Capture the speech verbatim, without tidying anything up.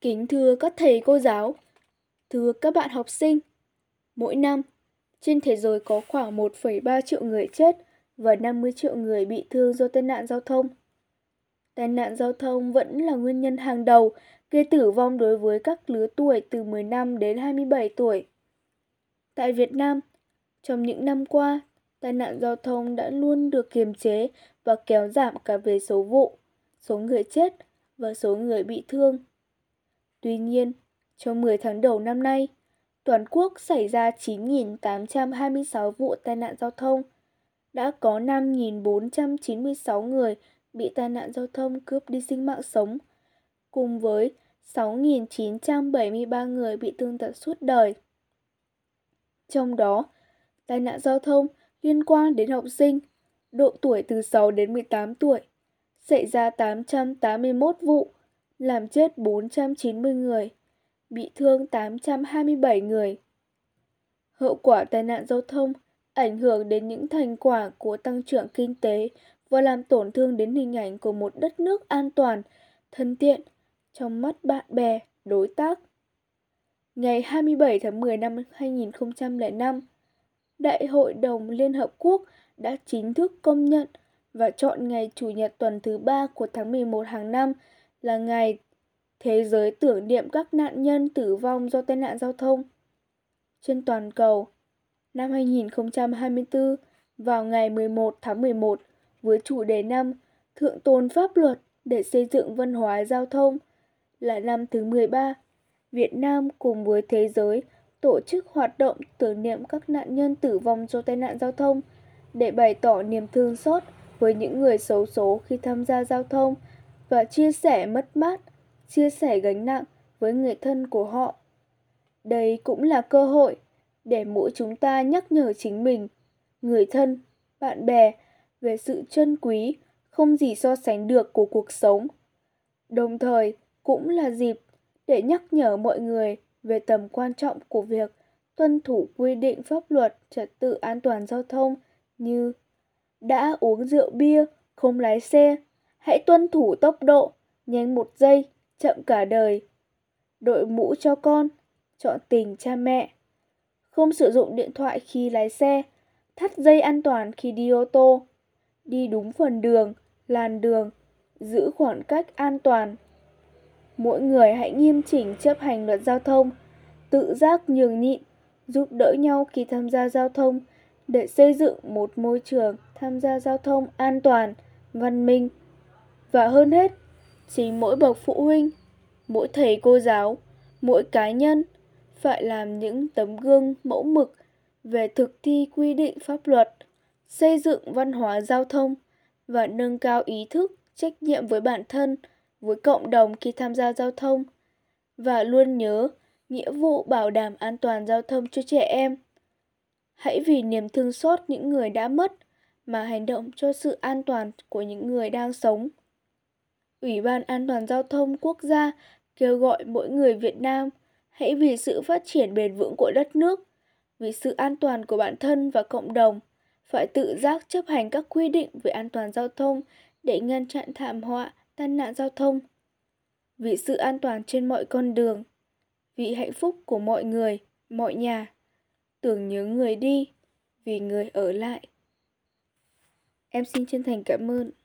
Kính thưa các thầy cô giáo, thưa các bạn học sinh, mỗi năm trên thế giới có khoảng một phẩy ba triệu người chết và năm mươi triệu người bị thương do tai nạn giao thông. Tai nạn giao thông vẫn là nguyên nhân hàng đầu gây tử vong đối với các lứa tuổi từ mười lăm đến hai mươi bảy tuổi. Tại Việt Nam, trong những năm qua, tai nạn giao thông đã luôn được kiềm chế và kéo giảm cả về số vụ, số người chết và số người bị thương. Tuy nhiên, trong mười tháng đầu năm nay, toàn quốc xảy ra chín nghìn tám trăm hai mươi sáu vụ tai nạn giao thông, đã có năm nghìn bốn trăm chín mươi sáu người bị tai nạn giao thông cướp đi sinh mạng sống, cùng với sáu nghìn chín trăm bảy mươi ba người bị thương tật suốt đời. Trong đó, tai nạn giao thông liên quan đến học sinh, độ tuổi từ sáu đến mười tám tuổi, xảy ra tám trăm tám mươi mốt vụ, làm chết bốn trăm chín mươi người, bị thương tám trăm hai mươi bảy người. Hậu quả tai nạn giao thông ảnh hưởng đến những thành quả của tăng trưởng kinh tế và làm tổn thương đến hình ảnh của một đất nước an toàn, thân thiện trong mắt bạn bè, đối tác. Ngày hai mươi bảy tháng mười năm hai nghìn không trăm lẻ năm, Đại hội đồng Liên Hợp Quốc đã chính thức công nhận và chọn ngày Chủ nhật tuần thứ ba của tháng mười một hàng năm là ngày Thế giới tưởng niệm các nạn nhân tử vong do tai nạn giao thông. Trên toàn cầu, năm hai nghìn không trăm hai mươi tư, vào ngày mười một tháng mười một, với chủ đề năm Thượng tôn pháp luật để xây dựng văn hóa giao thông, là năm thứ mười ba, Việt Nam cùng với thế giới tổ chức hoạt động tưởng niệm các nạn nhân tử vong do tai nạn giao thông để bày tỏ niềm thương xót với những người xấu số khi tham gia giao thông và chia sẻ mất mát, chia sẻ gánh nặng với người thân của họ. Đây cũng là cơ hội để mỗi chúng ta nhắc nhở chính mình, người thân, bạn bè về sự trân quý không gì so sánh được của cuộc sống. Đồng thời cũng là dịp để nhắc nhở mọi người về tầm quan trọng của việc tuân thủ quy định pháp luật trật tự an toàn giao thông như đã uống rượu bia, không lái xe, hãy tuân thủ tốc độ, nhanh một giây, chậm cả đời. Đội mũ cho con, chọn tình cha mẹ. Không sử dụng điện thoại khi lái xe, thắt dây an toàn khi đi ô tô. Đi đúng phần đường, làn đường, giữ khoảng cách an toàn. Mỗi người hãy nghiêm chỉnh chấp hành luật giao thông, tự giác nhường nhịn, giúp đỡ nhau khi tham gia giao thông để xây dựng một môi trường tham gia giao thông an toàn, văn minh. Và hơn hết, chính mỗi bậc phụ huynh, mỗi thầy cô giáo, mỗi cá nhân phải làm những tấm gương mẫu mực về thực thi quy định pháp luật, xây dựng văn hóa giao thông và nâng cao ý thức, trách nhiệm với bản thân, với cộng đồng khi tham gia giao thông, và luôn nhớ nghĩa vụ bảo đảm an toàn giao thông cho trẻ em. Hãy vì niềm thương xót những người đã mất mà hành động cho sự an toàn của những người đang sống. Ủy ban An toàn giao thông quốc gia kêu gọi mỗi người Việt Nam hãy vì sự phát triển bền vững của đất nước, vì sự an toàn của bản thân và cộng đồng, phải tự giác chấp hành các quy định về an toàn giao thông để ngăn chặn thảm họa, tai nạn giao thông. Vì sự an toàn trên mọi con đường, vì hạnh phúc của mọi người, mọi nhà, tưởng nhớ người đi, vì người ở lại. Em xin chân thành cảm ơn.